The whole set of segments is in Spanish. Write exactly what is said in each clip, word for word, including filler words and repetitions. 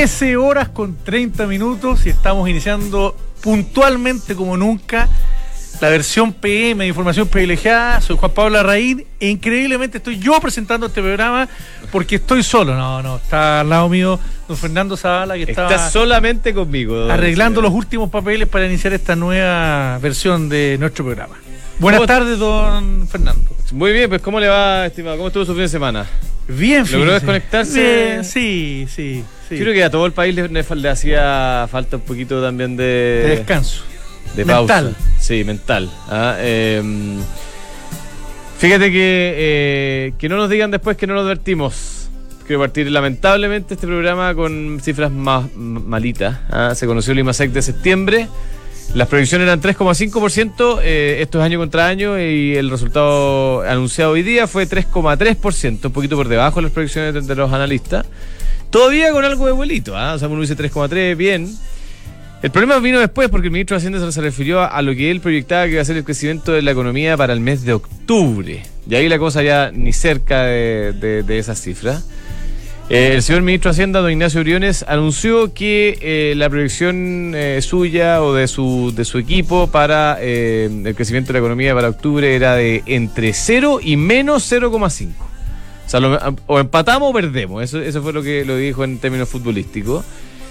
trece horas con treinta minutos y estamos iniciando puntualmente como nunca la versión P M de Información Privilegiada. Soy Juan Pablo Larraín e increíblemente estoy yo presentando este programa porque estoy solo. No, no, está al lado mío don Fernando Zavala, que está Está solamente conmigo. arreglando los últimos papeles para iniciar esta nueva versión de nuestro programa. Buenas tardes, don Fernando. Muy bien, pues ¿cómo le va, estimado? ¿Cómo estuvo su fin de semana? Bien, ¿Logró fíjese. desconectarse? Bien, sí, sí, sí. Creo que a todo el país le, le, le hacía falta un poquito también de... De descanso. De mental. pausa. Sí, mental. Ah, eh, fíjate que, eh, que no nos digan después que no lo advertimos. Quiero partir lamentablemente este programa con cifras más malitas. Ah, se conoció el IMASEC de septiembre. Las proyecciones eran tres coma cinco por ciento, eh, esto es año contra año, y el resultado anunciado hoy día fue tres coma tres por ciento, un poquito por debajo de las proyecciones de, de los analistas. Todavía con algo de vuelito, ¿eh? O sea, uno dice tres coma tres, bien. El problema vino después porque el ministro de Hacienda se refirió a lo que él proyectaba que iba a ser el crecimiento de la economía para el mes de octubre. Y ahí la cosa ya ni cerca de, de, de esas cifras. Eh, el señor ministro de Hacienda, don Ignacio Briones, anunció que eh, la proyección eh, suya o de su, de su equipo para eh, el crecimiento de la economía para octubre era de entre cero y menos cero coma cinco. O sea, lo, o empatamos o perdemos. Eso, eso fue lo que lo dijo en términos futbolísticos.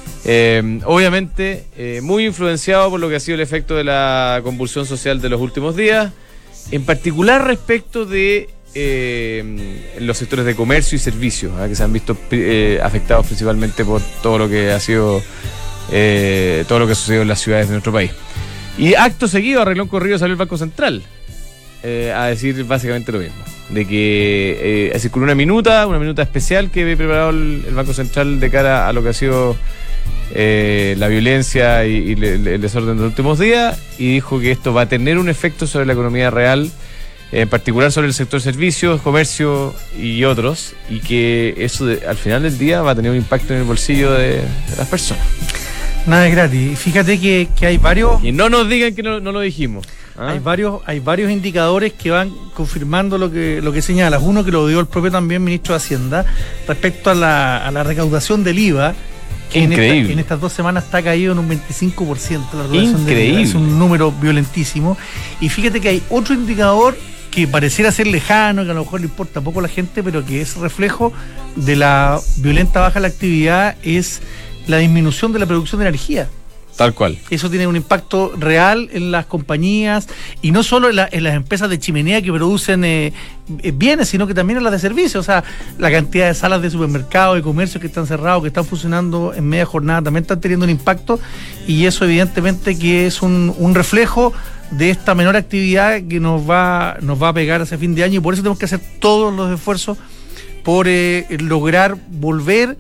Eh, obviamente, eh, muy influenciado por lo que ha sido el efecto de la convulsión social de los últimos días, en particular respecto de eh, los sectores de comercio y servicios, ¿eh? que se han visto eh, afectados principalmente por todo lo que ha sido eh, todo lo que ha sucedido en las ciudades de nuestro país. Y acto seguido, arregló un corrido, salió el Banco Central eh, a decir básicamente lo mismo, de que eh, así con una minuta, una minuta especial que había preparado el, el Banco Central de cara a lo que ha sido Eh, la violencia y, y le, le, el desorden de los últimos días, y dijo que esto va a tener un efecto sobre la economía real, eh, en particular sobre el sector servicios, comercio y otros, y que eso de, al final del día va a tener un impacto en el bolsillo de, de las personas. Nada es gratis. Fíjate que, que hay varios y no nos digan que no, no lo dijimos. ¿Ah? Hay varios, hay varios indicadores que van confirmando lo que, lo que señalas. Uno que lo dio el propio también ministro de Hacienda respecto a la, a la recaudación del I V A. Que en, esta, que en estas dos semanas está caído en un veinticinco por ciento la recaudación del I V A. Es un número violentísimo. Y fíjate que hay otro indicador que pareciera ser lejano, que a lo mejor le importa poco a la gente, pero que es reflejo de la violenta baja de la actividad, es la disminución de la producción de energía. Tal cual. Eso tiene un impacto real en las compañías, y no solo en, la, en las empresas de chimenea que producen eh, bienes, sino que también en las de servicios. O sea, la cantidad de salas de supermercados, de comercios que están cerrados, que están funcionando en media jornada, también están teniendo un impacto, y eso evidentemente que es un, un reflejo de esta menor actividad que nos va, nos va a pegar hacia fin de año, y por eso tenemos que hacer todos los esfuerzos por eh, lograr volver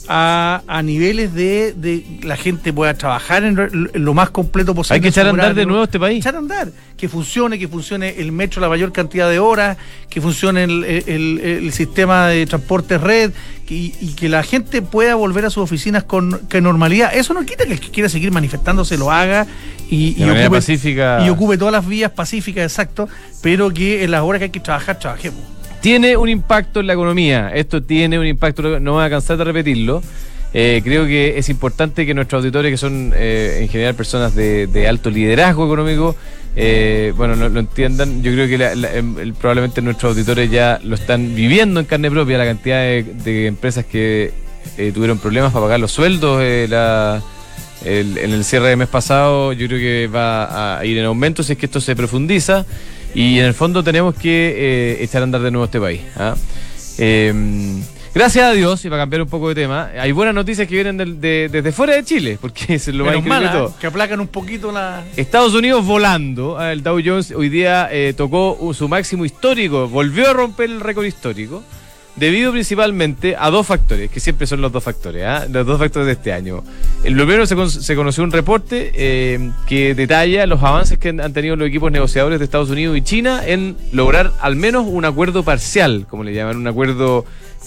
A, a niveles de, de la gente pueda trabajar en, en lo más completo posible. Hay que echar a andar de nuevo este país. Echar a andar, que funcione, que funcione el metro la mayor cantidad de horas, que funcione el, el, el sistema de transporte red, que, y que la gente pueda volver a sus oficinas con, con normalidad. Eso no quita que el que quiera seguir manifestándose lo haga y, y, ocupe, pacífica. y ocupe todas las vías pacíficas, exacto, pero que en las horas que hay que trabajar, trabajemos. Tiene un impacto en la economía, esto tiene un impacto, no voy a cansar de repetirlo. Eh, creo que es importante que nuestros auditores, que son eh, en general personas de, de alto liderazgo económico, eh, bueno, lo, lo entiendan. Yo creo que la, la, el, probablemente nuestros auditores ya lo están viviendo en carne propia, la cantidad de, de empresas que eh, tuvieron problemas para pagar los sueldos eh, la, el, en el cierre del mes pasado. Yo creo que va a ir en aumento si es que esto se profundiza. Y en el fondo tenemos que eh, echar a andar de nuevo este país. ¿ah? Eh, gracias a Dios, y para cambiar un poco de tema, hay buenas noticias que vienen de, de, desde fuera de Chile, porque es lo más increíble de todo. Que aplacan un poquito la... Estados Unidos volando. El Dow Jones hoy día eh, tocó su máximo histórico, volvió a romper el récord histórico, debido principalmente a dos factores, que siempre son los dos factores, ¿eh? los dos factores de este año. El primero, se, con, se conoció un reporte eh, que detalla los avances que han tenido los equipos negociadores de Estados Unidos y China en lograr al menos un acuerdo parcial, como le llaman, un acuerdo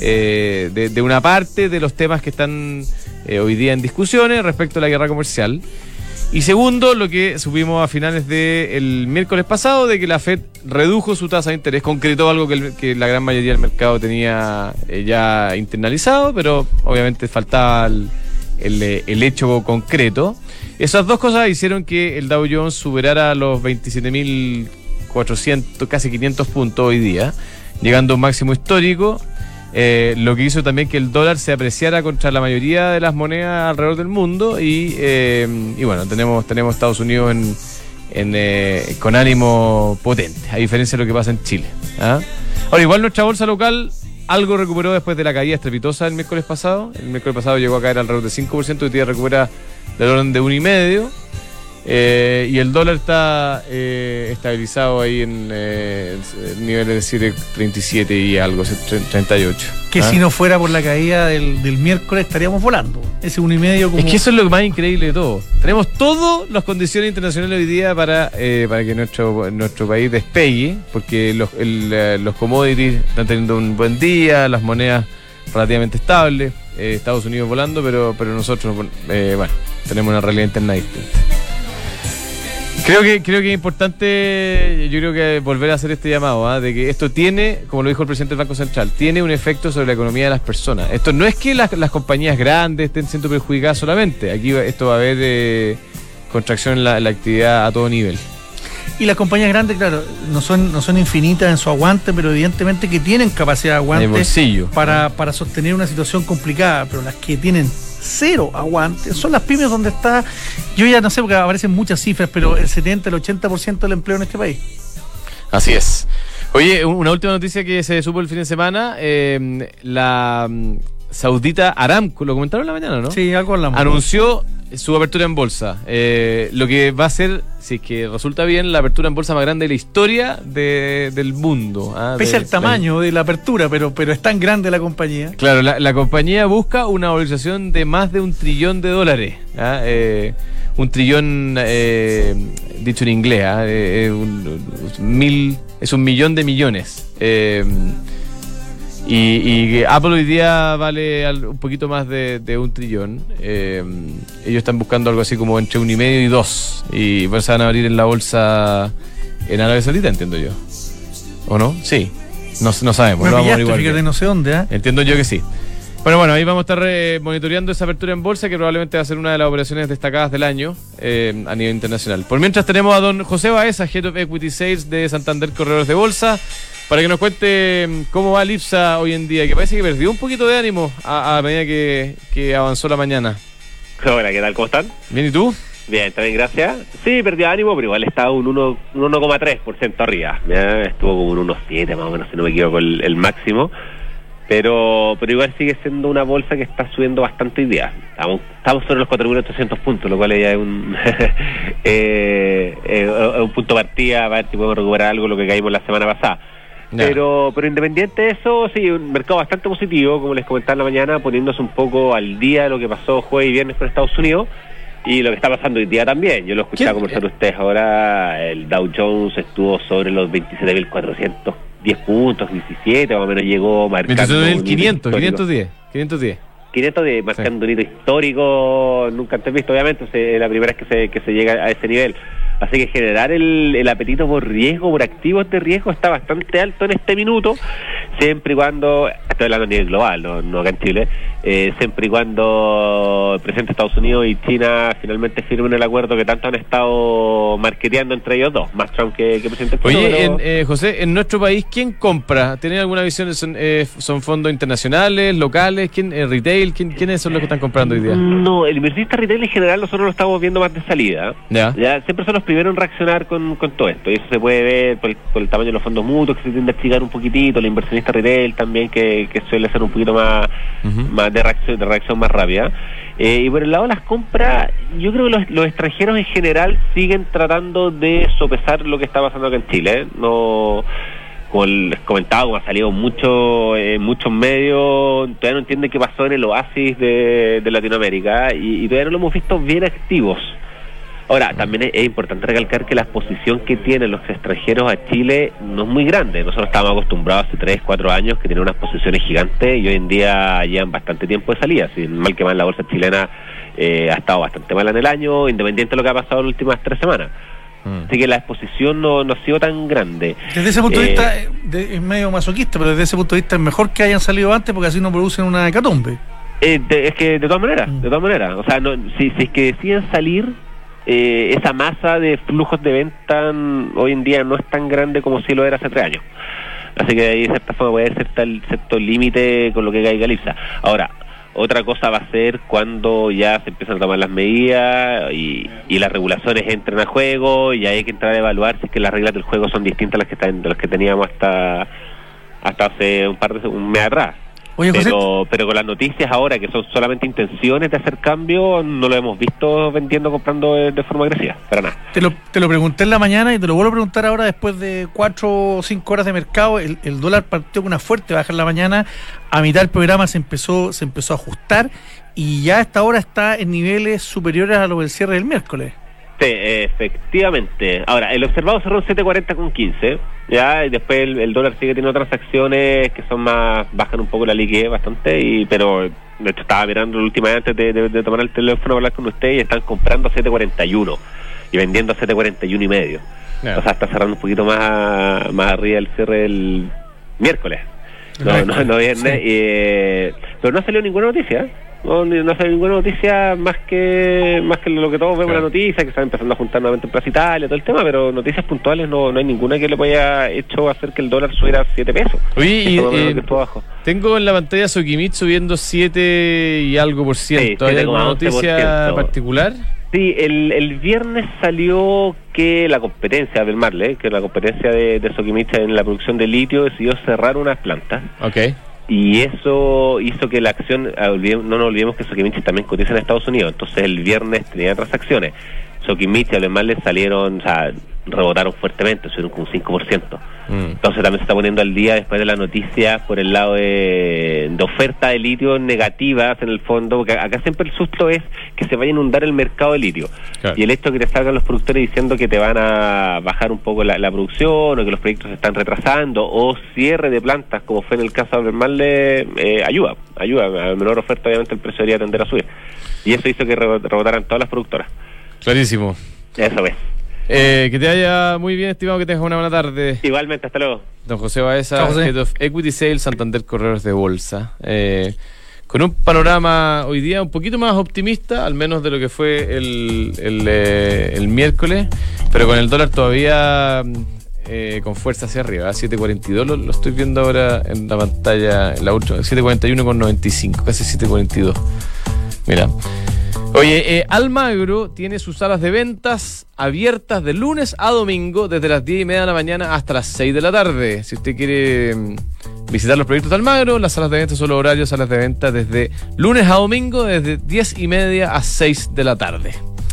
eh, de, de una parte de los temas que están eh, hoy día en discusiones respecto a la guerra comercial. Y segundo, lo que supimos a finales del miércoles pasado, de que la Fed redujo su tasa de interés, concretó algo que, el, que la gran mayoría del mercado tenía eh, ya internalizado, pero obviamente faltaba el, el, el hecho concreto. Esas dos cosas hicieron que el Dow Jones superara los veintisiete mil cuatrocientos, casi quinientos puntos hoy día, llegando a un máximo histórico. Eh, lo que hizo también que el dólar se apreciara contra la mayoría de las monedas alrededor del mundo y, eh, y bueno, tenemos, tenemos Estados Unidos en, en, eh, con ánimo potente, a diferencia de lo que pasa en Chile. ¿Ah? Ahora, igual nuestra bolsa local algo recuperó después de la caída estrepitosa del miércoles pasado. El miércoles pasado llegó a caer alrededor de cinco por ciento, hoy día recupera del orden de uno coma cinco por ciento. Eh, y el dólar está eh, estabilizado ahí en eh, niveles de treinta y siete y algo, treinta y ocho. Que ¿Ah? Si no fuera por la caída del, del miércoles estaríamos volando. Ese uno y medio como... Es que eso es lo más increíble de todo. Tenemos todas las condiciones internacionales hoy día para, eh, para que nuestro, nuestro país despegue, porque los, el, los commodities están teniendo un buen día, las monedas relativamente estables, eh, Estados Unidos volando, pero, pero nosotros, eh, bueno, tenemos una realidad interna distinta. Creo que creo que es importante, yo creo que volver a hacer este llamado, ¿eh? De que esto tiene, como lo dijo el presidente del Banco Central, tiene un efecto sobre la economía de las personas. Esto no es que las, las compañías grandes estén siendo perjudicadas solamente, aquí esto va a haber eh, contracción en la, en la actividad a todo nivel. Y las compañías grandes, claro, no son no son infinitas en su aguante, pero evidentemente que tienen capacidad de aguante bolsillo, para, para sostener una situación complicada, pero las que tienen cero aguante son las pymes, donde está, yo ya no sé porque aparecen muchas cifras, pero el setenta, el ochenta por ciento del empleo en este país. Así es. Oye, una última noticia que se supo el fin de semana, eh, la um, saudita Aramco, lo comentaron en la mañana, ¿no? Sí, algo hablamos. Anunció su apertura en bolsa, eh, lo que va a ser, si es que resulta bien, la apertura en bolsa más grande de la historia de, del mundo. ¿Ah? Pese de, al tamaño la, de la apertura, pero, pero es tan grande la compañía. Claro, la, la compañía busca una valorización de más de un trillón de dólares. ¿Ah? Eh, un trillón, eh, dicho en inglés, ¿ah? eh, un, mil, es un millón de millones. Eh, Y, y Apple hoy día vale un poquito más de, de un trillón. Eh, ellos están buscando algo así como entre un y medio y dos. Y pues se van a abrir en la bolsa en Arabia Saudita, entiendo yo. ¿O no? Sí. No, no sabemos. Me lo vamos a pillaste, averiguar fíjate, bien. no sé dónde, ¿eh? Entiendo yo que sí. Bueno, bueno, ahí vamos a estar eh, monitoreando esa apertura en bolsa, que probablemente va a ser una de las operaciones destacadas del año eh, a nivel internacional. Por mientras tenemos a don José Baeza, Head of Equity Sales de Santander Corredores de Bolsa, para que nos cuente cómo va el IPSA hoy en día, que parece que perdió un poquito de ánimo a, a medida que, que avanzó la mañana. Hola, ¿qué tal? ¿Cómo están? Bien, ¿y tú? Bien, también, gracias. Sí, perdió ánimo, pero igual está un uno coma tres por ciento arriba. ¿Ya? Estuvo como un uno coma siete más o menos, si no me equivoco, el, el máximo. Pero pero igual sigue siendo una bolsa que está subiendo bastante hoy día. Estamos, estamos sobre los cuatro mil ochocientos puntos, lo cual ya es un, eh, eh, un punto de partida para ver si podemos recuperar algo de lo que caímos la semana pasada. Pero pero independiente de eso, sí, un mercado bastante positivo, como les comentaba en la mañana, poniéndose un poco al día de lo que pasó jueves y viernes con Estados Unidos y lo que está pasando hoy día también. Yo lo escuchaba conversar ustedes ahora, el Dow Jones estuvo sobre los veintisiete mil cuatrocientos diez puntos, diecisiete, más o menos llegó marcando veintisiete mil quinientos, quinientos diez, quinientos diez. quinientos diez, marcando sí. Un hito histórico, nunca antes visto, obviamente, es la primera vez que se, que se llega a ese nivel. Así que generar el, el apetito por riesgo, por activos de riesgo, está bastante alto en este minuto, siempre y cuando, estoy hablando a nivel global, no, no acá en Chile, eh, siempre y cuando el presidente de Estados Unidos y China finalmente firmen el acuerdo que tanto han estado marketeando entre ellos dos, más Trump que, que presidente. Oye, pero... en, eh, José, en nuestro país, ¿quién compra? ¿Tienen alguna visión? ¿Son, eh, son fondos internacionales, locales? ¿Quién, eh, retail? ¿Quién, ¿Quiénes son los que están comprando hoy día? No, el inversionista retail en general nosotros lo estamos viendo más de salida. Ya. Ya siempre son los primeros en reaccionar con, con todo esto, y eso se puede ver por el, por el tamaño de los fondos mutuos, que se tiende a achicar un poquitito, el inversionista retail también, que, que suele ser un poquito más, uh-huh. más de reacción, de reacción más rápida. Eh, y por el lado de las compras, yo creo que los, los extranjeros en general siguen tratando de sopesar lo que está pasando acá en Chile, ¿eh? No, como les comentaba, como ha salido mucho en eh, muchos medios, todavía no entienden qué pasó en el oasis de, de Latinoamérica, y, y todavía no lo hemos visto bien activos. Ahora, también es, es importante recalcar que la exposición que tienen los extranjeros a Chile no es muy grande. Nosotros estábamos acostumbrados hace tres, cuatro años que tenían unas posiciones gigantes, y hoy en día llevan bastante tiempo de salida. Si mal que mal, la bolsa chilena eh, ha estado bastante mala en el año, independiente de lo que ha pasado en las últimas tres semanas. Mm. Así que la exposición no, no ha sido tan grande. Desde ese punto eh, de vista de, es medio masoquista, pero desde ese punto de vista es mejor que hayan salido antes, porque así no producen una hecatombe. Eh, de, es que de todas maneras, de todas maneras, o sea, no, si, si es que deciden salir, eh, esa masa de flujos de venta hoy en día no es tan grande como si lo era hace tres años. Así que ahí de cierta forma puede ser cierto, cierto límite con lo que caiga Lipsa. Ahora, otra cosa va a ser cuando ya se empiezan a tomar las medidas y, y las regulaciones entren a juego, y hay que entrar a evaluar si es que las reglas del juego son distintas a las que están, de las que teníamos hasta hasta hace un par de un mes atrás. Oye, José, pero pero con las noticias ahora que son solamente intenciones de hacer cambio, no lo hemos visto vendiendo, comprando de, de forma agresiva, para nada. Te lo, te lo pregunté en la mañana y te lo vuelvo a preguntar ahora después de cuatro o cinco horas de mercado. El, el dólar partió con una fuerte baja en la mañana, a mitad del programa se empezó se empezó a ajustar y ya a esta hora está en niveles superiores a los del cierre del miércoles. Sí, efectivamente. Ahora, el observado cerró en siete cuarenta con quince, ya, y después el, el dólar sigue teniendo transacciones que son más, bajan un poco la liquidez bastante, y pero de hecho estaba mirando la última vez antes de, de, de tomar el teléfono para hablar con usted, y están comprando a siete cuarenta y uno y vendiendo a siete cuarenta y uno y medio. Yeah. O sea, está cerrando un poquito más, más arriba del cierre del miércoles. No, no, no viernes, sí. eh, pero no ha salido ninguna noticia, no, no ha salido ninguna noticia más que más que lo que todos vemos, claro. La noticia, que están empezando a juntar nuevamente en Plaza Italia, todo el tema, pero noticias puntuales no, no hay ninguna que le haya hecho hacer que el dólar subiera a siete pesos. Oye, y, eh, tengo en la pantalla Sokimich subiendo siete y algo por ciento. Sí, ¿hay alguna noticia particular? Sí, el, el viernes salió que la competencia del Marle, que la competencia de, de Sokimich en la producción de litio, decidió cerrar unas plantas. Okay. Y eso hizo que la acción, no nos olvidemos que Sokimich también cotiza en Estados Unidos, entonces el viernes tenía transacciones. Sokimich y Marle salieron, o sea, rebotaron fuertemente, subieron como un cinco por ciento. Mm. Entonces también se está poniendo al día después de la noticia por el lado de, de oferta de litio negativas en el fondo, porque acá siempre el susto es que se vaya a inundar el mercado de litio. Claro. Y el hecho de que te salgan los productores diciendo que te van a bajar un poco la, la producción, o que los proyectos se están retrasando, o cierre de plantas, como fue en el caso de Albemarle, eh, ayuda, ayuda. A menor oferta obviamente el precio debería tender a subir. Y eso hizo que rebotaran todas las productoras. Clarísimo. Eso es. Eh, que te vaya muy bien, estimado, que tengas una buena tarde. Igualmente, hasta luego. Don José Baeza, Head of Equity Sales, Santander Corredores de Bolsa. Eh, con un panorama hoy día un poquito más optimista, al menos de lo que fue el, el, eh, el miércoles, pero con el dólar todavía eh, con fuerza hacia arriba, ¿eh? siete cuarenta y dos, lo, lo estoy viendo ahora en la pantalla, en la última, siete cuarenta y uno con noventa y cinco, casi siete cuarenta y dos. Mira. Oye, eh, Almagro tiene sus salas de ventas abiertas de lunes a domingo desde las diez y media de la mañana hasta las seis de la tarde. Si usted quiere mm, visitar los proyectos de Almagro, las salas de ventas son los horarios, salas de ventas desde lunes a domingo desde diez y media a seis de la tarde.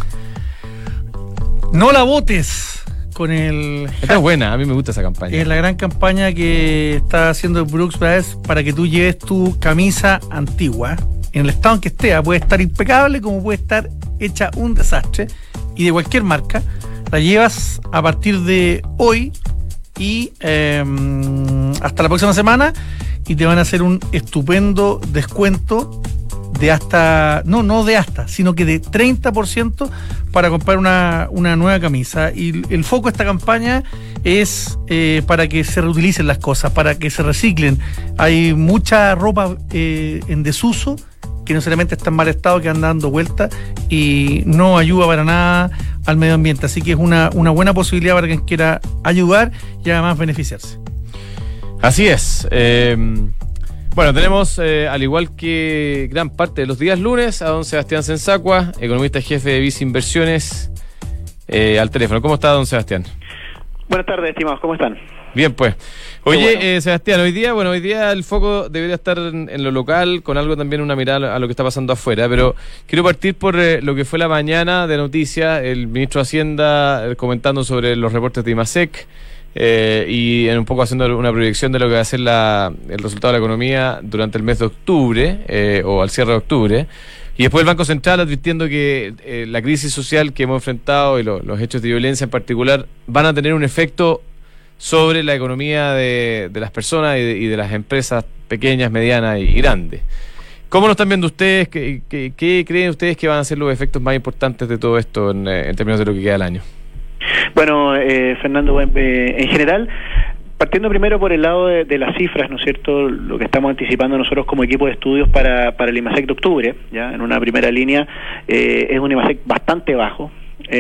No la votes con el... Esta es buena, a mí me gusta esa campaña. Es la gran campaña que está haciendo Brooks Brothers para que tú lleves tu camisa antigua. En el estado en que esté, puede estar impecable como puede estar hecha un desastre, y de cualquier marca, la llevas a partir de hoy y eh, hasta la próxima semana, y te van a hacer un estupendo descuento de hasta, no, no de hasta, sino que de treinta por ciento para comprar una, una nueva camisa. Y el foco de esta campaña es eh, para que se reutilicen las cosas, para que se reciclen. Hay mucha ropa eh, en desuso que no solamente está en mal estado, que anda dando vueltas y no ayuda para nada al medio ambiente. Así que es una, una buena posibilidad para quien quiera ayudar y además beneficiarse. Así es. Eh, bueno, tenemos, eh, al igual que gran parte de los días lunes, a don Sebastián Sensacua, economista jefe de Visa Inversiones, eh, al teléfono. ¿Cómo está, don Sebastián? Buenas tardes, estimados. ¿Cómo están? Bien, pues. Oye, bueno. eh, Sebastián, hoy día, bueno, hoy día el foco debería estar en, en lo local, con algo también, una mirada a lo que está pasando afuera, pero quiero partir por eh, lo que fue la mañana de noticias, el ministro de Hacienda eh, comentando sobre los reportes de IMASEC, eh, y en un poco haciendo una proyección de lo que va a ser la, el resultado de la economía durante el mes de octubre, eh, o al cierre de octubre. Y después el Banco Central advirtiendo que eh, la crisis social que hemos enfrentado y lo, los hechos de violencia en particular van a tener un efecto sobre la economía de, de las personas y de, y de las empresas pequeñas, medianas y grandes. ¿Cómo lo están viendo ustedes? ¿Qué, qué, qué creen ustedes que van a ser los efectos más importantes de todo esto en, en términos de lo que queda del año? Bueno, eh, Fernando, eh, en general, partiendo primero por el lado de, de las cifras, ¿no es cierto? Lo que estamos anticipando nosotros como equipo de estudios para, para el IMASEC de octubre, ya en una primera línea, eh, es un IMASEC bastante bajo.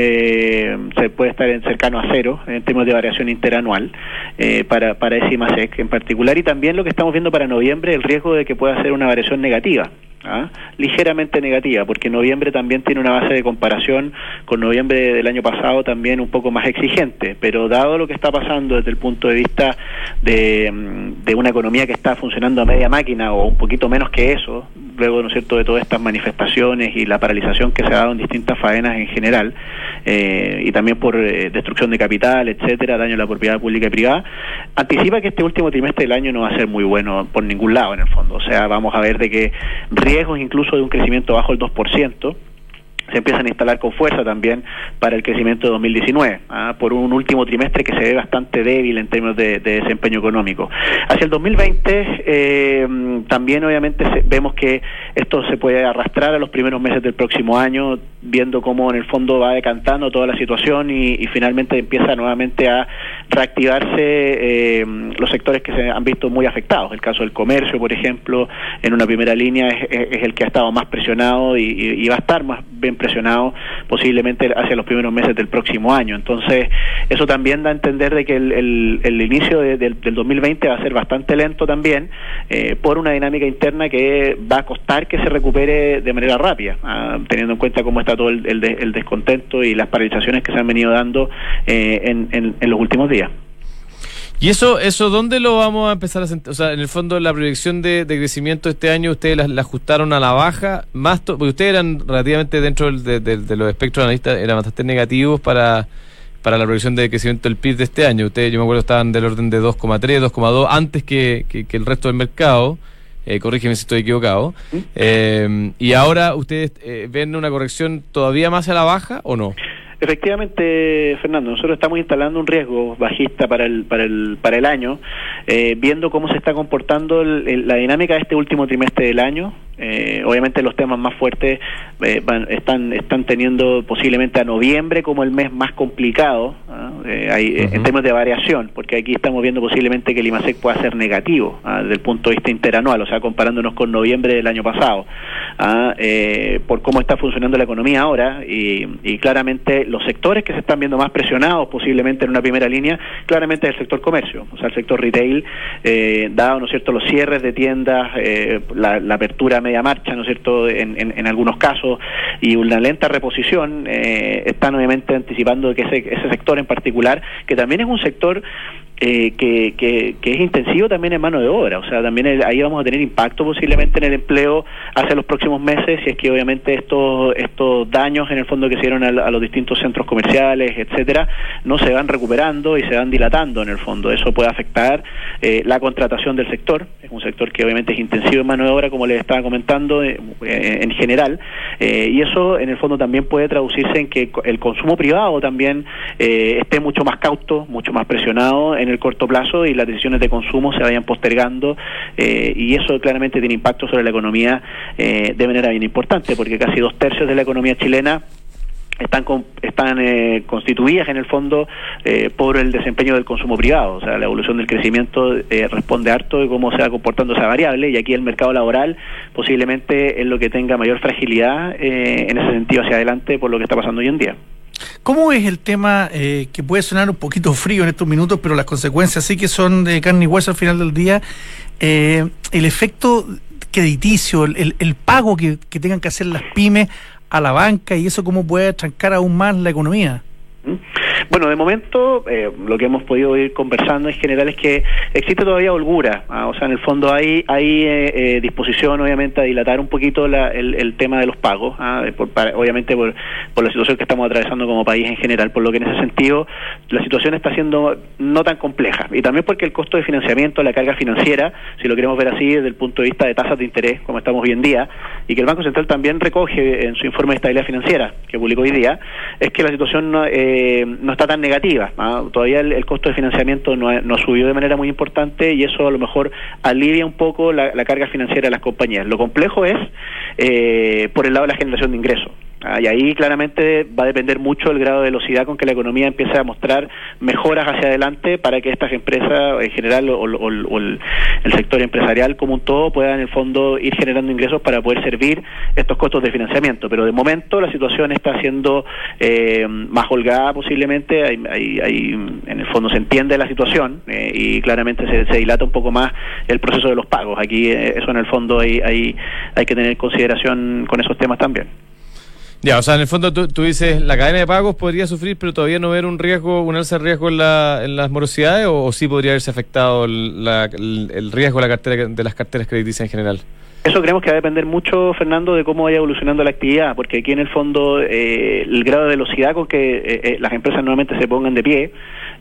Eh, se puede estar en cercano a cero en términos de variación interanual eh, para, para ese IMASEC en particular, y también lo que estamos viendo para noviembre, el riesgo de que pueda ser una variación negativa. ¿Ah? Ligeramente negativa, porque noviembre también tiene una base de comparación con noviembre del año pasado también un poco más exigente, pero dado lo que está pasando desde el punto de vista de, de una economía que está funcionando a media máquina o un poquito menos que eso, luego, ¿no es cierto?, de todas estas manifestaciones y la paralización que se ha dado en distintas faenas en general, eh, y también por eh, destrucción de capital, etcétera, daño a la propiedad pública y privada, anticipa que este último trimestre del año no va a ser muy bueno por ningún lado en el fondo. O sea, vamos a ver de que riesgos incluso de un crecimiento bajo el dos por ciento se empiezan a instalar con fuerza también para el crecimiento de dos mil diecinueve, ¿ah? por un último trimestre que se ve bastante débil en términos de, de desempeño económico. Hacia el dos mil veinte eh, también obviamente se, vemos que esto se puede arrastrar a los primeros meses del próximo año, viendo cómo en el fondo va decantando toda la situación y, y finalmente empieza nuevamente a reactivarse eh, los sectores que se han visto muy afectados. El caso del comercio, por ejemplo, en una primera línea es, es el que ha estado más presionado y, y, y va a estar más bien presionado posiblemente hacia los primeros meses del próximo año. Entonces, eso también da a entender de que el, el, el inicio de, del, del dos mil veinte va a ser bastante lento también, eh, por una dinámica interna que va a costar que se recupere de manera rápida, ah, teniendo en cuenta cómo está todo el, el, el descontento y las paralizaciones que se han venido dando eh, en, en, en los últimos días. ¿Y eso, eso dónde lo vamos a empezar a sentir? O sea, en el fondo la proyección de, de crecimiento este año, ustedes la, la ajustaron a la baja, más to, porque ustedes eran relativamente dentro de, de, de los espectros analistas, eran bastante negativos para, para la proyección de crecimiento del P I B de este año. Ustedes, yo me acuerdo, estaban del orden de dos coma tres, dos coma dos antes que, que, que el resto del mercado. Eh, corrígeme si estoy equivocado. ¿Mm? Eh, y ahora, ¿ustedes eh, ven una corrección todavía más a la baja o no? Efectivamente, Fernando, nosotros estamos instalando un riesgo bajista para el para el para el año, eh, viendo cómo se está comportando el, el, la dinámica de este último trimestre del año. Eh, obviamente los temas más fuertes eh, van, están están teniendo posiblemente a noviembre como el mes más complicado, ¿ah? eh, hay, uh-huh. en términos de variación, porque aquí estamos viendo posiblemente que el IMASEC pueda ser negativo, ¿ah? desde el punto de vista interanual, o sea, comparándonos con noviembre del año pasado, ¿ah? eh, por cómo está funcionando la economía ahora, y, y claramente los sectores que se están viendo más presionados posiblemente en una primera línea, claramente es el sector comercio, o sea, el sector retail, eh, dado, ¿no es cierto?, los cierres de tiendas, eh, la, la apertura media marcha, ¿no es cierto?, en, en, en algunos casos, y una lenta reposición, eh, están obviamente anticipando que ese, ese sector en particular, que también es un sector Eh, que, que, que es intensivo también en mano de obra, o sea, también el, ahí vamos a tener impacto posiblemente en el empleo hacia los próximos meses, si es que obviamente estos estos daños en el fondo que se dieron a, a los distintos centros comerciales, etcétera, no se van recuperando y se van dilatando en el fondo. Eso puede afectar eh, la contratación del sector, es un sector que obviamente es intensivo en mano de obra, como les estaba comentando, eh, en general, eh, y eso en el fondo también puede traducirse en que el consumo privado también eh, esté mucho más cauto, mucho más presionado en el corto plazo, y las decisiones de consumo se vayan postergando, eh, y eso claramente tiene impacto sobre la economía eh, de manera bien importante, porque casi dos tercios de la economía chilena están con, están eh, constituidas en el fondo eh, por el desempeño del consumo privado. O sea, la evolución del crecimiento eh, responde harto de cómo se va comportando esa variable, y aquí el mercado laboral posiblemente es lo que tenga mayor fragilidad eh, en ese sentido hacia adelante por lo que está pasando hoy en día. ¿Cómo es el tema, eh, que puede sonar un poquito frío en estos minutos, pero las consecuencias sí que son de carne y hueso al final del día? Eh, el efecto crediticio, el, el pago que, que tengan que hacer las pymes a la banca, y eso cómo puede trancar aún más la economía. Bueno, de momento eh, lo que hemos podido ir conversando en general es que existe todavía holgura, ¿ah? O sea, en el fondo hay hay eh, eh, disposición obviamente a dilatar un poquito la, el, el tema de los pagos, ¿ah? por, para, obviamente por, por la situación que estamos atravesando como país en general, por lo que en ese sentido la situación está siendo no tan compleja, y también porque el costo de financiamiento, la carga financiera, si lo queremos ver así desde el punto de vista de tasas de interés, como estamos hoy en día, y que el Banco Central también recoge en su informe de estabilidad financiera que publicó hoy día, es que la situación no, eh, no está tan negativa, ¿ah? Todavía el, el costo de financiamiento no ha, no ha subido de manera muy importante, y eso a lo mejor alivia un poco la, la carga financiera de las compañías. Lo complejo es eh, por el lado de la generación de ingresos. Ah, y ahí claramente va a depender mucho el grado de velocidad con que la economía empiece a mostrar mejoras hacia adelante para que estas empresas en general o, o, o el, el sector empresarial como un todo pueda en el fondo ir generando ingresos para poder servir estos costos de financiamiento. Pero de momento la situación está siendo eh, más holgada posiblemente, hay, hay, hay, en el fondo se entiende la situación eh, y claramente se, se dilata un poco más el proceso de los pagos. Aquí eh, eso en el fondo hay, hay, hay que tener en consideración con esos temas también. Ya, o sea, en el fondo tú, tú dices, la cadena de pagos podría sufrir, pero todavía no ver un riesgo, un alza de riesgo en, la, en las morosidades, o, o sí podría haberse afectado el, la, el, el riesgo de, la cartera, de las carteras crediticias en general. Eso creemos que va a depender mucho, Fernando, de cómo vaya evolucionando la actividad, porque aquí en el fondo eh, el grado de velocidad con que eh, eh, las empresas nuevamente se pongan de pie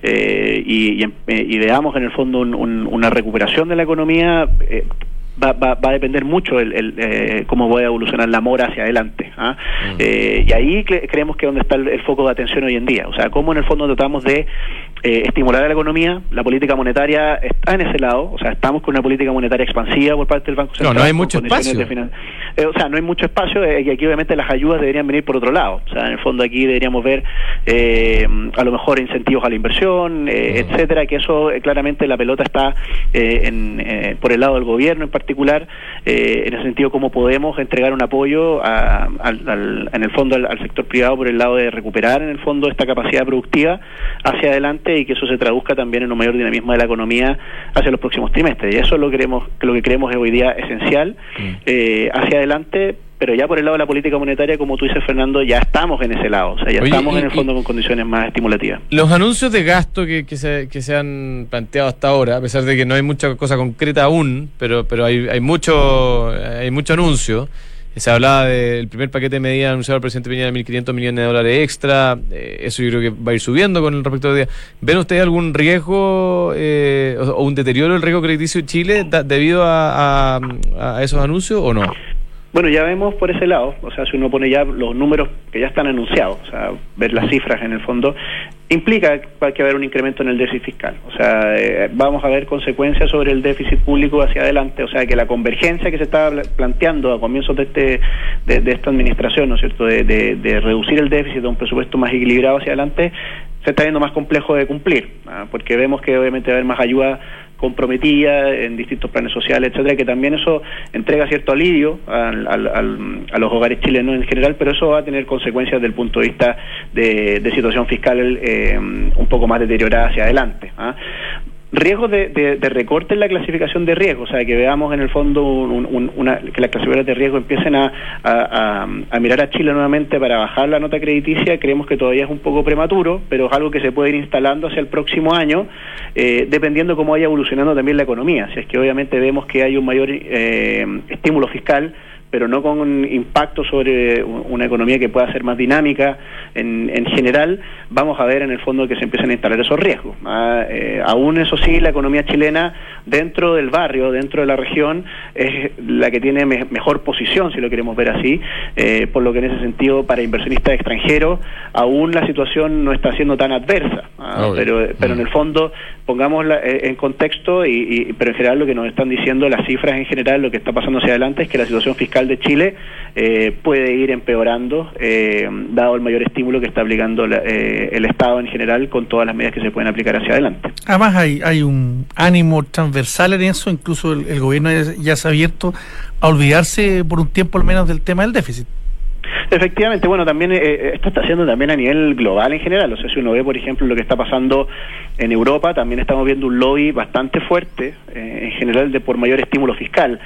eh, y, y, y veamos en el fondo un, un, una recuperación de la economía, eh, Va, va, va a depender mucho el, el eh, cómo va a evolucionar la mora hacia adelante. ¿ah? Uh-huh. eh, y ahí cre- creemos que es donde está el, el foco de atención hoy en día. O sea, cómo en el fondo tratamos de eh, estimular a la economía. La política monetaria está en ese lado. O sea, estamos con una política monetaria expansiva por parte del Banco Central. No, no hay mucho espacio. Finan- eh, o sea, no hay mucho espacio eh, y aquí obviamente las ayudas deberían venir por otro lado. O sea, en el fondo aquí deberíamos ver eh, a lo mejor incentivos a la inversión, eh, uh-huh. etcétera, que eso eh, claramente la pelota está eh, en, eh, por el lado del gobierno en particular. particular, eh, en el sentido cómo podemos entregar un apoyo a, al, al, en el fondo al, al sector privado por el lado de recuperar en el fondo esta capacidad productiva hacia adelante y que eso se traduzca también en un mayor dinamismo de la economía hacia los próximos trimestres. Y eso es lo que creemos, lo que creemos es hoy día esencial eh, hacia adelante. Pero ya por el lado de la política monetaria, como tú dices, Fernando, ya estamos en ese lado. O sea, ya Oye, estamos y, en el fondo con condiciones más estimulativas. Los anuncios de gasto que, que, se, que se han planteado hasta ahora, a pesar de que no hay mucha cosa concreta aún, pero pero hay, hay mucho hay mucho anuncio. Se hablaba del primer paquete de medidas anunciado al presidente Piñera de mil quinientos millones de dólares extra. Eh, eso yo creo que va a ir subiendo con el respecto de... ¿Ven ustedes algún riesgo eh, o, o un deterioro del riesgo crediticio en Chile da, debido a, a, a esos anuncios o no? Bueno, ya vemos por ese lado, o sea, si uno pone ya los números que ya están anunciados, o sea, ver las cifras en el fondo, implica que va a haber un incremento en el déficit fiscal. O sea, eh, vamos a ver consecuencias sobre el déficit público hacia adelante, o sea, que la convergencia que se estaba planteando a comienzos de este de, de esta administración, ¿no es cierto?, de, de, de reducir el déficit a un presupuesto más equilibrado hacia adelante, se está viendo más complejo de cumplir, ¿ah? Porque vemos que obviamente va a haber más ayuda comprometida en distintos planes sociales, etcétera, que también eso entrega cierto alivio al, al, al, a los hogares chilenos en general, pero eso va a tener consecuencias desde el punto de vista de, de situación fiscal eh, un poco más deteriorada hacia adelante. ¿ah? Riesgos de, de, de recorte en la clasificación de riesgo, o sea, que veamos en el fondo un, un, una, que las clasificadoras de riesgo empiecen a, a, a, a mirar a Chile nuevamente para bajar la nota crediticia. Creemos que todavía es un poco prematuro, pero es algo que se puede ir instalando hacia el próximo año, eh, dependiendo cómo vaya evolucionando también la economía. Si es que obviamente vemos que hay un mayor eh, estímulo fiscal, pero no con un impacto sobre una economía que pueda ser más dinámica en, en general, vamos a ver en el fondo que se empiezan a instalar esos riesgos. Ah, eh, aún eso sí, la economía chilena dentro del barrio, dentro de la región, es la que tiene me- mejor posición, si lo queremos ver así, eh, por lo que en ese sentido para inversionistas extranjeros aún la situación no está siendo tan adversa. Ah, oh, pero pero mm. en el fondo, pongámosla en contexto, y, y pero en general lo que nos están diciendo las cifras en general, lo que está pasando hacia adelante es que la situación fiscal de Chile eh, puede ir empeorando eh, dado el mayor estímulo que está aplicando la, eh, el Estado en general con todas las medidas que se pueden aplicar hacia adelante. Además hay, hay un ánimo transversal en eso, incluso el, el gobierno ya, ya se ha abierto a olvidarse por un tiempo al menos del tema del déficit. Efectivamente, bueno, también eh, esto está haciendo también a nivel global en general. O sea, si uno ve, por ejemplo, lo que está pasando en Europa, también estamos viendo un lobby bastante fuerte, eh, en general, de por mayor estímulo fiscal.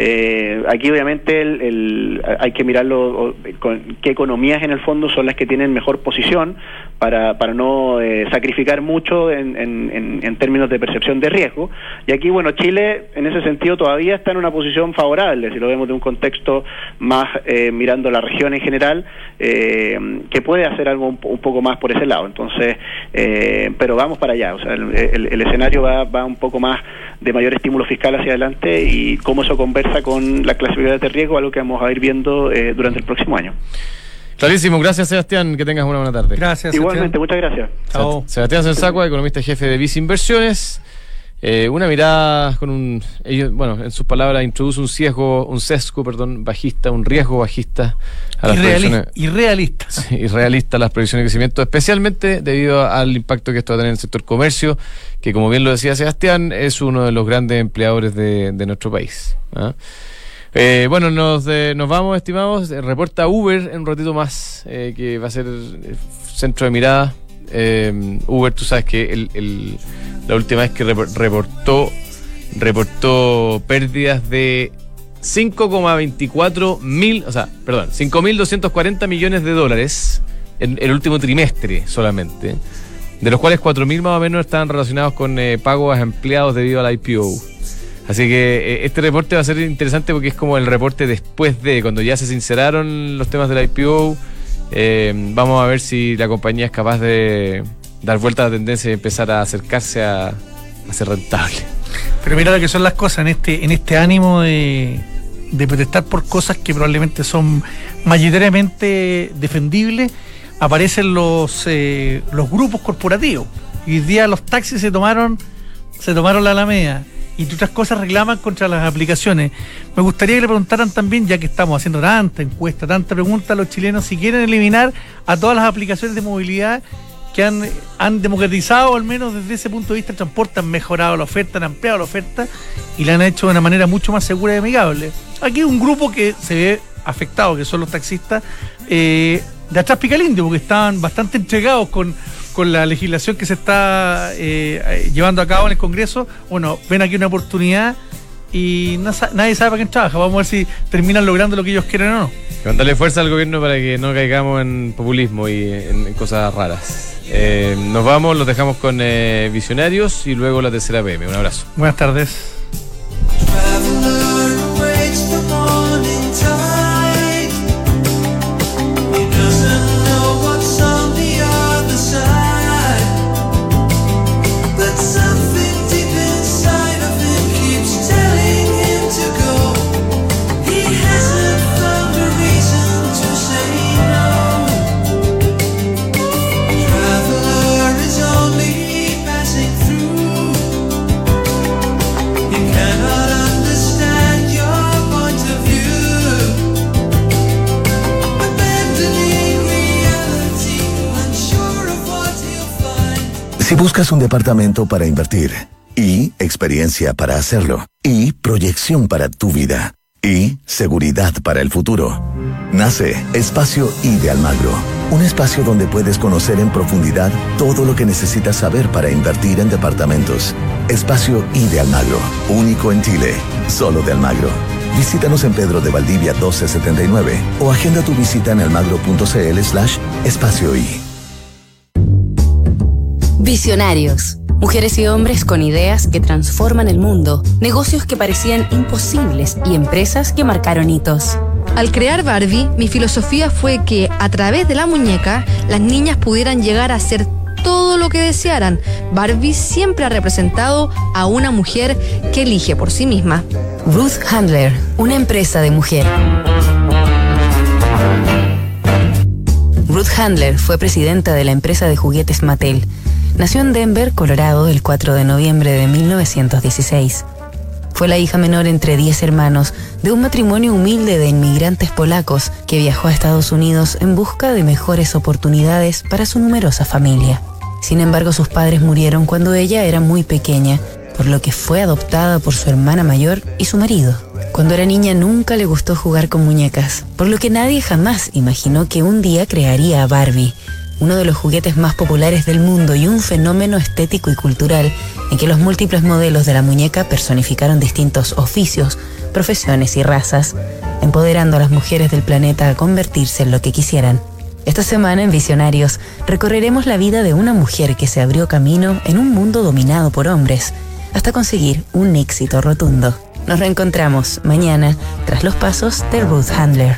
Eh, aquí, obviamente, el, el, hay que mirarlo con qué economías en el fondo son las que tienen mejor posición para para no eh, sacrificar mucho en, en, en términos de percepción de riesgo. Y aquí, bueno, Chile, en ese sentido, todavía está en una posición favorable, si lo vemos de un contexto más eh, mirando la región en general, eh, que puede hacer algo un, un poco más por ese lado. Entonces, eh, pero vamos para allá. O sea, el, el, el escenario va, va un poco más de mayor estímulo fiscal hacia adelante y cómo eso conversa con la clasificación de riesgo, algo que vamos a ir viendo eh, durante el próximo año. Clarísimo, gracias Sebastián, que tengas una buena tarde. Gracias. Igualmente, Sebastián. Muchas gracias. Chao. Sebastián Sensacua, economista jefe de Visa Inversiones. Eh, una mirada con un, ellos, bueno, en sus palabras introduce un sesgo, un sesgo, perdón, bajista, un riesgo bajista a las Irrealista, irrealista. Sí, irrealista a las previsiones de crecimiento, especialmente debido al impacto que esto va a tener en el sector comercio, que como bien lo decía Sebastián, es uno de los grandes empleadores de, de nuestro país. ¿Ah? Eh, bueno, nos, eh, nos vamos, estimados. Eh, reporta Uber en un ratito más, eh, que va a ser el centro de mirada. Eh, Uber, tú sabes que el, el, la última vez que reportó reportó pérdidas de cinco coma veinticuatro mil, o sea, perdón, cinco mil doscientos cuarenta millones de dólares en el último trimestre solamente, de los cuales cuatro mil más o menos estaban relacionados con eh, pagos a empleados debido al I P O. Así que eh, este reporte va a ser interesante porque es como el reporte después de, cuando ya se sinceraron los temas del I P O. Eh, vamos a ver si la compañía es capaz de dar vuelta a la tendencia y empezar a acercarse a, a ser rentable. Pero mira lo que son las cosas en este, en este ánimo de, de protestar por cosas que probablemente son mayoritariamente defendibles, aparecen los eh, los grupos corporativos. Y hoy día los taxis se tomaron, se tomaron la Alameda. Y otras cosas reclaman contra las aplicaciones. Me gustaría que le preguntaran también, ya que estamos haciendo tanta encuesta, tanta pregunta a los chilenos, si quieren eliminar a todas las aplicaciones de movilidad que han, han democratizado, al menos desde ese punto de vista, el transporte, han mejorado la oferta, han ampliado la oferta y la han hecho de una manera mucho más segura y amigable. Aquí hay un grupo que se ve afectado, que son los taxistas, eh, de atrás pica el indio, porque estaban bastante entregados con... con la legislación que se está eh, llevando a cabo en el Congreso. Bueno, ven aquí una oportunidad y no, nadie sabe para quién trabaja. Vamos a ver si terminan logrando lo que ellos quieren o no. Darle fuerza al gobierno para que no caigamos en populismo y en, en cosas raras. Eh, nos vamos, los dejamos con eh, Visionarios y luego la tercera P M. Un abrazo. Buenas tardes. Si buscas un departamento para invertir, y experiencia para hacerlo, y proyección para tu vida, y seguridad para el futuro, nace Espacio I de Almagro. Un espacio donde puedes conocer en profundidad todo lo que necesitas saber para invertir en departamentos. Espacio I de Almagro, único en Chile, solo de Almagro. Visítanos en Pedro de Valdivia doce setenta y nueve o agenda tu visita en almagro.cl slash espacio I. Visionarios. Mujeres y hombres con ideas que transforman el mundo, negocios que parecían imposibles y empresas que marcaron hitos. Al crear Barbie, mi filosofía fue que a través de la muñeca las niñas pudieran llegar a ser todo lo que desearan. Barbie siempre ha representado a una mujer que elige por sí misma. Ruth Handler, una empresa de mujer. Ruth Handler fue presidenta de la empresa de juguetes Mattel. Nació en Denver, Colorado, el cuatro de noviembre de mil novecientos dieciséis. Fue la hija menor entre diez hermanos de un matrimonio humilde de inmigrantes polacos que viajó a Estados Unidos en busca de mejores oportunidades para su numerosa familia. Sin embargo, sus padres murieron cuando ella era muy pequeña, por lo que fue adoptada por su hermana mayor y su marido. Cuando era niña nunca le gustó jugar con muñecas, por lo que nadie jamás imaginó que un día crearía a Barbie, uno de los juguetes más populares del mundo y un fenómeno estético y cultural en que los múltiples modelos de la muñeca personificaron distintos oficios, profesiones y razas, empoderando a las mujeres del planeta a convertirse en lo que quisieran. Esta semana en Visionarios recorreremos la vida de una mujer que se abrió camino en un mundo dominado por hombres, hasta conseguir un éxito rotundo. Nos reencontramos mañana tras los pasos de Ruth Handler.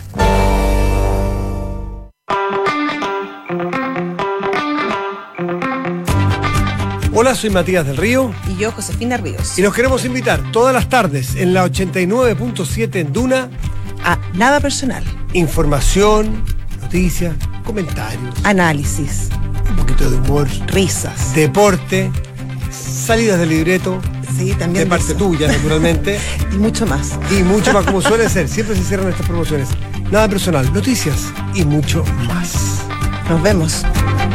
Hola, soy Matías del Río. Y yo, Josefina Ríos. Y nos queremos invitar todas las tardes en la ochenta y nueve punto siete en Duna a Nada Personal. Información, noticias, comentarios, análisis, un poquito de humor, risas, deporte, salidas del libreto Sí, también. De parte eso. tuya, naturalmente. Y mucho más. Y mucho más, como suele ser. Siempre se cierran estas promociones. Nada personal, noticias y mucho más. Nos vemos.